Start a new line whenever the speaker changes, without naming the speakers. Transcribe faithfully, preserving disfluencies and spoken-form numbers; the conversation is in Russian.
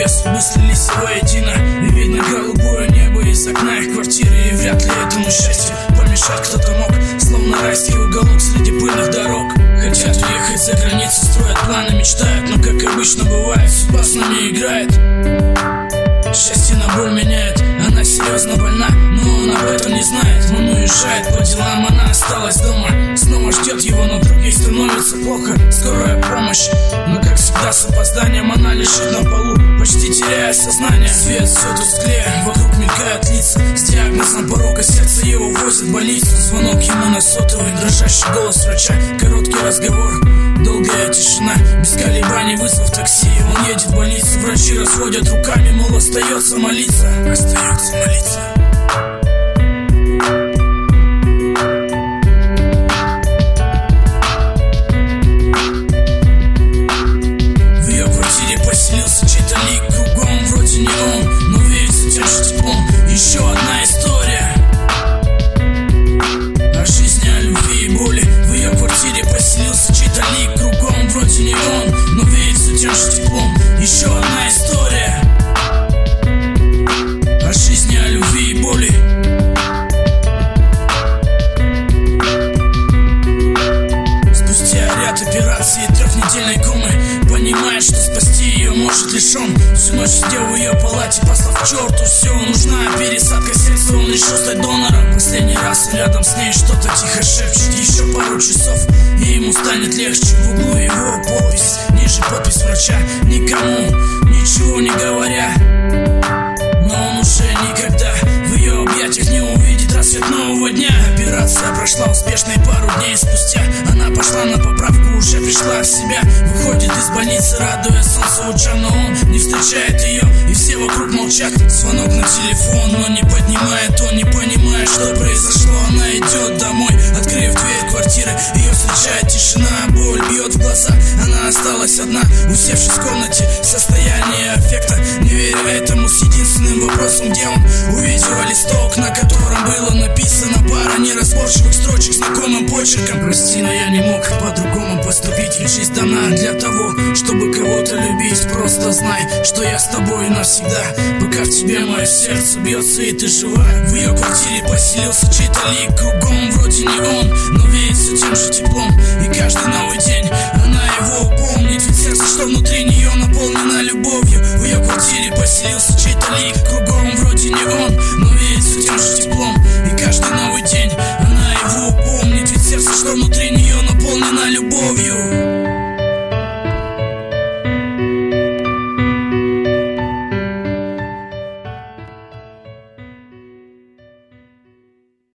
лес мы слились воедино, и видно голубое небо из окна их квартиры. И вряд ли этому счастью помешать кто-то мог, словно райский уголок среди пыльных дорог. Хотят уехать за границу, строят планы, мечтают, но как обычно бывает, судьба с нами играет. Счастье на боль меняет, она серьезно больна, но он об этом не знает. Он уезжает по делам, она осталась дома, снова ждет его, но вдруг ей становится плохо. Скорая помощь, но как всегда с опозданием, она лежит на полу, почти теряя сознание. Свет все тусклее, вокруг мелькают лица, с диагнозом порока сердца его возят в больницу. Звонок ему на сотовый, дрожащий голос врача, короткий разговор, долгая тишина, без колебаний вызвав такси. Он едет в больницу, врачи разводят руками, мол, остается молиться, остается молиться. В ее квартире поселился чей-то лик, кругом вроде не он, но веется тем же теплом. Еще одна история о жизни, о любви и боли. В ее квартире поселился чей-то лик, кругом вроде не он, но веется тем же теплом. Еще одна история о жизни, о любви и боли. Спустя ряд операций и трехнедельной комы, понимает, что спасти ее может лишь он. Всю ночь сидел в ее палате, послав к черту все. Нужна пересадка сердца, он решил стать донором. Последний раз рядом с ней что-то тихо шепчет. Еще пару часов, и ему станет легче. В углу его подпись, ниже подпись врача. Никому ничего не говоря, но он уже никогда в ее объятиях не увидит рассвет нового дня. Операция прошла успешно, и пару дней спустя она пошла на поправку, уже пришла в себя. Выходит из больницы, радуясь солнцу лучам, но он не встречает ее, и все вокруг молчат. Звонок на телефон, но не поднимает он, не понимая, что произошло. Она идет домой, открыв дверь квартиры, ее встречает тишина, боль бьет в глаза. Она осталась одна, усевшись в комнате, состояние аффекта, не веря этому, с единственным вопросом, где он. Увидела листок, на котором было написано пара неразборчивых строчек знакомым почерком. Прости, но я не мог по-другому поступить, ведь жизнь дана для того, чтобы кого-то любить. Просто знай, что я с тобой навсегда, пока в тебе мое сердце бьется и ты жива. В ее квартире поселился чей-то лик, кругом вроде не он, но веет все тем же теплом. И каждый на